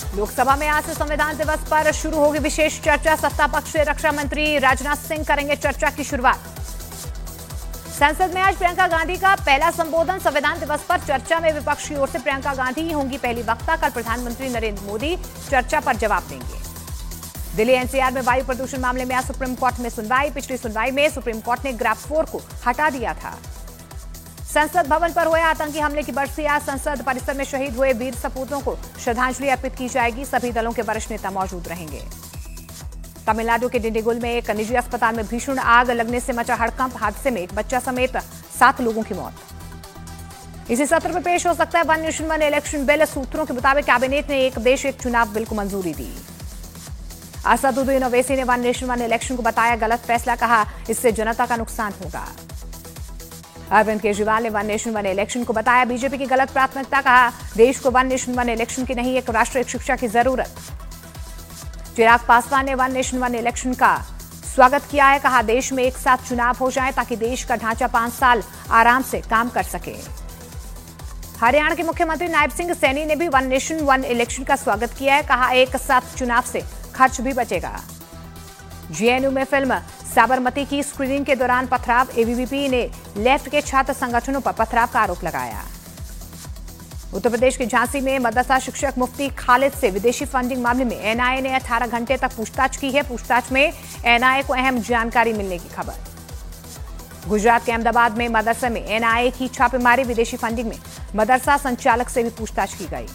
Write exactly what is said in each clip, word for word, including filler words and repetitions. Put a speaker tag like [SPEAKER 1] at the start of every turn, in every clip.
[SPEAKER 1] लोकसभा में आज से संविधान दिवस पर शुरू होगी विशेष चर्चा। सत्ता पक्ष से रक्षा मंत्री राजनाथ सिंह करेंगे चर्चा की शुरुआत। संसद में आज प्रियंका गांधी का पहला संबोधन। संविधान दिवस पर चर्चा में विपक्ष की ओर से प्रियंका गांधी ही होंगी पहली वक्ता। कल प्रधानमंत्री नरेंद्र मोदी चर्चा पर जवाब देंगे। दिल्ली एनसीआर में वायु प्रदूषण मामले में आज सुप्रीम कोर्ट में सुनवाई। पिछली सुनवाई में सुप्रीम कोर्ट ने ग्राफ फोर को हटा दिया था। संसद भवन पर हुए आतंकी हमले की बरसी आज। संसद परिसर में शहीद हुए वीर सपूतों को श्रद्धांजलि अर्पित की जाएगी। सभी दलों के वरिष्ठ नेता मौजूद रहेंगे। तमिलनाडु के डिंडीगुल में एक निजी अस्पताल में भीषण आग लगने से मचा हड़कंप। हादसे में एक बच्चा समेत सात लोगों की मौत। इसी सत्र में पेश हो सकता है one nation one election bill. सूत्रों के मुताबिक कैबिनेट ने एक देश एक चुनाव बिल को मंजूरी दी। असदुद्दीन ओवैसी ने वन नेशन वन इलेक्शन को बताया गलत फैसला। कहा इससे जनता का नुकसान होगा। अरविंद केजरीवाल ने वन नेशन वन इलेक्शन को बताया बीजेपी की गलत प्राथमिकता। कहा देश को वन नेशन वन इलेक्शन की नहीं एक राष्ट्रीय शिक्षा की जरूरत। चिराग पासवान ने वन नेशन वन इलेक्शन का स्वागत किया है। कहा देश में एक साथ चुनाव हो जाए ताकि देश का ढांचा पांच साल आराम से काम कर सके। हरियाणा के मुख्यमंत्री नायब सिंह सैनी ने भी वन नेशन वन इलेक्शन का स्वागत किया है। कहा एक साथ चुनाव से खर्च भी बचेगा। जेएनयू में फिल्म साबरमती की स्क्रीनिंग के दौरान पथराव। एबीवीपी ने लेफ्ट के छात्र संगठनों पर पथराव का आरोप लगाया। उत्तर प्रदेश के झांसी में मदरसा शिक्षक मुफ्ती खालिद से विदेशी फंडिंग मामले में एनआईए ने अठारह घंटे तक पूछताछ की है। पूछताछ में एनआईए को अहम जानकारी मिलने की खबर। गुजरात के अहमदाबाद में मदरसे में एनआईए की छापेमारी। विदेशी फंडिंग में मदरसा संचालक से भी पूछताछ की गई।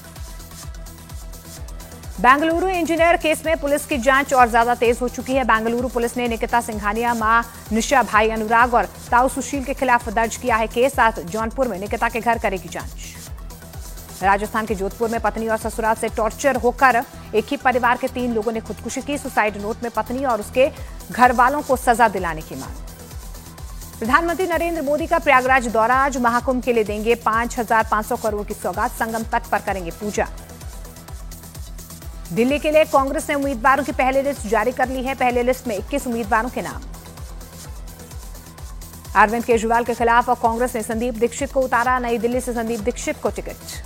[SPEAKER 1] बेंगलुरु इंजीनियर केस में पुलिस की जांच और ज्यादा तेज हो चुकी है। बेंगलुरु पुलिस ने निकिता सिंघानिया, मां निशा, भाई अनुराग और ताऊ सुशील के खिलाफ दर्ज किया है केस। साथ जौनपुर में निकिता के घर करेगी जांच। राजस्थान के जोधपुर में पत्नी और ससुराल से टॉर्चर होकर एक ही परिवार के तीन लोगों ने खुदकुशी की। सुसाइड नोट में पत्नी और उसके घर वालों को सजा दिलाने की मांग। प्रधानमंत्री नरेंद्र मोदी का प्रयागराज दौरा। आज महाकुंभ के लिए देंगे पांच हजार पांच सौ करोड़ की सौगात। संगम तट पर करेंगे पूजा। दिल्ली के लिए कांग्रेस ने उम्मीदवारों की पहली लिस्ट जारी कर ली है। पहले लिस्ट में इक्कीस उम्मीदवारों के नाम। अरविंद केजरीवाल के खिलाफ कांग्रेस ने संदीप दीक्षित को उतारा। नई दिल्ली से संदीप दीक्षित को टिकट।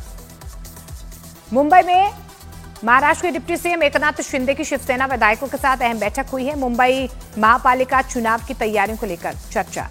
[SPEAKER 1] मुंबई में महाराष्ट्र के डिप्टी सीएम एकनाथ शिंदे की शिवसेना विधायकों के साथ अहम बैठक हुई है। मुंबई महापालिका चुनाव की तैयारियों को लेकर चर्चा।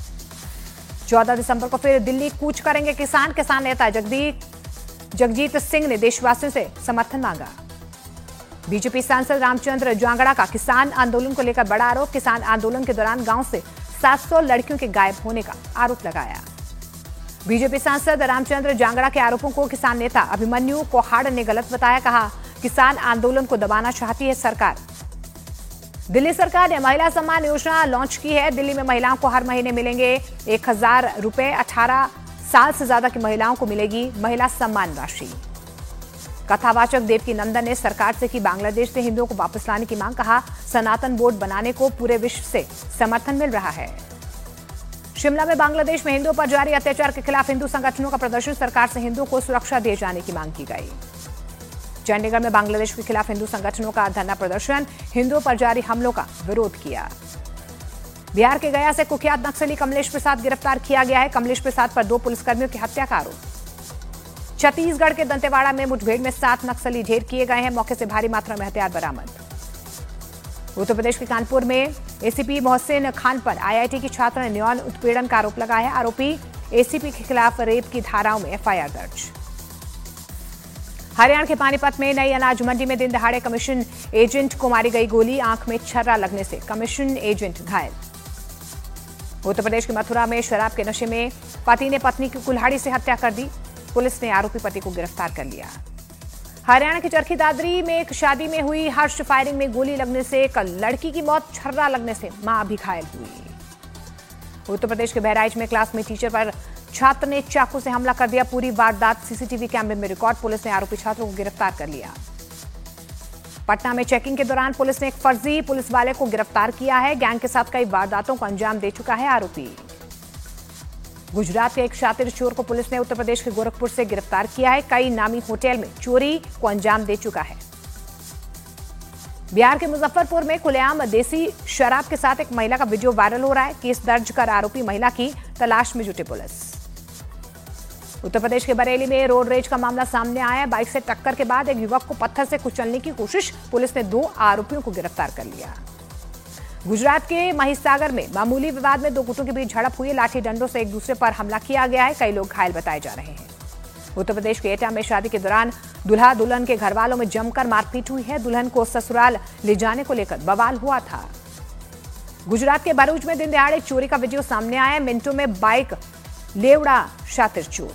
[SPEAKER 1] चौदह दिसंबर को फिर दिल्ली कूच करेंगे किसान। किसान नेता जगदीप जगजीत सिंह ने देशवासियों से समर्थन मांगा। बीजेपी सांसद रामचंद्र जांगड़ा का किसान आंदोलन को लेकर बड़ा आरोप। किसान आंदोलन के दौरान गांव से सात सौ लड़कियों के गायब होने का आरोप लगाया। बीजेपी सांसद रामचंद्र जांगड़ा के आरोपों को किसान नेता अभिमन्यु कोहाड़ ने गलत बताया। कहा किसान आंदोलन को दबाना चाहती है सरकार। दिल्ली सरकार ने महिला सम्मान योजना लॉन्च की है। दिल्ली में महिलाओं को हर महीने मिलेंगे एक हजार रुपए। अठारह साल से ज्यादा की महिलाओं को मिलेगी महिला सम्मान राशि। कथावाचक देवकी नंदन ने सरकार से की बांग्लादेश से हिंदुओं को वापस लाने की मांग। कहा सनातन बोर्ड बनाने को पूरे विश्व से समर्थन मिल रहा है। शिमला में बांग्लादेश में हिंदुओं पर जारी अत्याचार के खिलाफ हिंदू संगठनों का प्रदर्शन। सरकार से हिंदुओं को सुरक्षा दिए जाने की मांग की गई। चंडीगढ़ में बांग्लादेश के खिलाफ हिंदू संगठनों का धरना प्रदर्शन। हिंदुओं पर जारी हमलों का विरोध किया। बिहार के गया से कुख्यात नक्सली कमलेश प्रसाद गिरफ्तार किया गया है। कमलेश प्रसाद पर दो पुलिसकर्मियों की हत्या का आरोप। छत्तीसगढ़ के दंतेवाड़ा में मुठभेड़ में सात नक्सली ढेर किए गए हैं। मौके से भारी मात्रा में हथियार बरामद। उत्तर प्रदेश के कानपुर में एसीपी मोहसिन खान पर आईआईटी की छात्र ने यौन उत्पीड़न का आरोप लगाया है। आरोपी एसीपी के खिलाफ रेप की धाराओं में एफआईआर दर्ज। हरियाणा के पानीपत में नई अनाज मंडी में दिन दहाड़े कमीशन एजेंट को मारी गई गोली। आंख में छर्रा लगने से कमीशन एजेंट घायल। उत्तर प्रदेश के मथुरा में शराब के नशे में पति ने पत्नी की कुल्हाड़ी से हत्या कर दी। पुलिस ने आरोपी पति को गिरफ्तार कर लिया। हरियाणा के चरखी दादरी में एक शादी में हुई हर्ष फायरिंग में गोली लगने से एक लड़की की मौत। छर्रा लगने से मां भी घायल हुई। उत्तर प्रदेश के बहराइच में क्लास में टीचर पर छात्र ने चाकू से हमला कर दिया। पूरी वारदात सीसीटीवी कैमरे में रिकॉर्ड। पुलिस ने आरोपी छात्रों को गिरफ्तार कर लिया। पटना में चेकिंग के दौरान पुलिस ने एक फर्जी पुलिस वाले को गिरफ्तार किया है। गैंग के साथ कई वारदातों को अंजाम दे चुका है आरोपी। गुजरात के एक शातिर चोर को पुलिस ने उत्तर प्रदेश के गोरखपुर से गिरफ्तार किया है। कई नामी होटल में चोरी को अंजाम दे चुका है। बिहार के मुजफ्फरपुर में खुलेआम देसी शराब के साथ एक महिला का वीडियो वायरल हो रहा है। केस दर्ज कर आरोपी महिला की तलाश में जुटी पुलिस। उत्तर प्रदेश के बरेली में रोड रेज का मामला सामने आया है। बाइक से टक्कर के बाद एक युवक को पत्थर से कुचलने की कोशिश, पुलिस ने दो आरोपियों को गिरफ्तार कर लिया। गुजरात के महिसागर में मामूली विवाद में दो गुटों के बीच झड़प हुई। लाठी डंडों से एक दूसरे पर हमला किया गया है। कई लोग घायल बताए जा रहे हैं। उत्तर प्रदेश के एटा में शादी के दौरान दुल्हा दुल्हन के घर वालों में जमकर मारपीट हुई है। दुल्हन को ससुराल ले जाने को लेकर बवाल हुआ था। गुजरात के भरूच में दिन दहाड़े चोरी का वीडियो सामने आया। मिनटों में बाइक लेवड़ा शातिर चोर।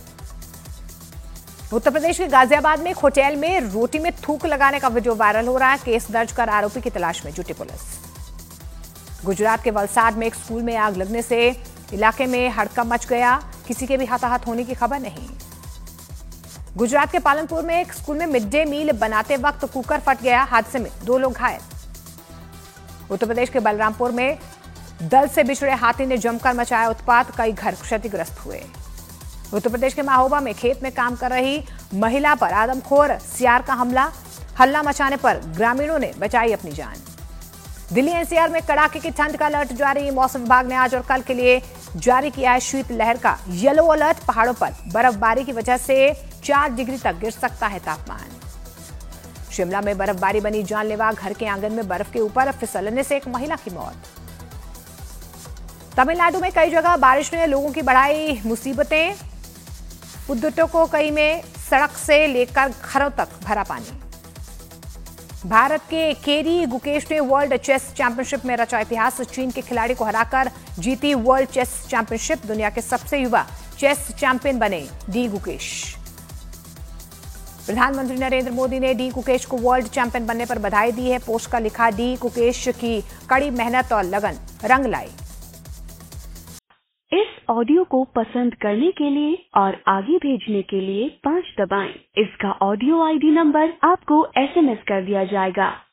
[SPEAKER 1] उत्तर प्रदेश के गाजियाबाद में एक होटल में रोटी में थूक लगाने का वीडियो वायरल हो रहा है। केस दर्ज कर आरोपी की तलाश में जुटी पुलिस। गुजरात के वलसाड में एक स्कूल में आग लगने से इलाके में हड़कंप मच गया। किसी के भी हताहत होने की खबर नहीं। गुजरात के पालनपुर में एक स्कूल में मिड डे मील बनाते वक्त कुकर फट गया। हादसे में दो लोग घायल। उत्तर प्रदेश के बलरामपुर में दल से बिछड़े हाथी ने जमकर मचाया उत्पात। कई घर क्षतिग्रस्त हुए। उत्तर प्रदेश के महोबा में खेत में काम कर रही महिला पर आदमखोर सियार का हमला। हल्ला मचाने पर ग्रामीणों ने बचाई अपनी जान। दिल्ली एनसीआर में कड़ाके की ठंड का अलर्ट जारी। मौसम विभाग ने आज और कल के लिए जारी किया है शीत लहर का येलो अलर्ट। पहाड़ों पर बर्फबारी की वजह से चार डिग्री तक गिर सकता है तापमान। शिमला में बर्फबारी बनी जानलेवा। घर के आंगन में बर्फ के ऊपर फिसलने से एक महिला की मौत। तमिलनाडु में कई जगह बारिश ने लोगों की बढ़ाई मुसीबतें। उद्योगों को कई में सड़क से लेकर घरों तक भरा पानी। भारत के केरी गुकेश ने वर्ल्ड चेस चैंपियनशिप में रचा इतिहास। चीन के खिलाड़ी को हराकर जीती वर्ल्ड चेस चैंपियनशिप। दुनिया के सबसे युवा चेस चैंपियन बने डी गुकेश। प्रधानमंत्री नरेंद्र मोदी ने डी गुकेश को वर्ल्ड चैंपियन बनने पर बधाई दी है। पोस्ट का लिखा, डी गुकेश की कड़ी मेहनत और लगन रंग लाई।
[SPEAKER 2] इस ऑडियो को पसंद करने के लिए और आगे भेजने के लिए पाँच दबाएं। इसका ऑडियो आईडी नंबर आपको एसएमएस कर दिया जाएगा।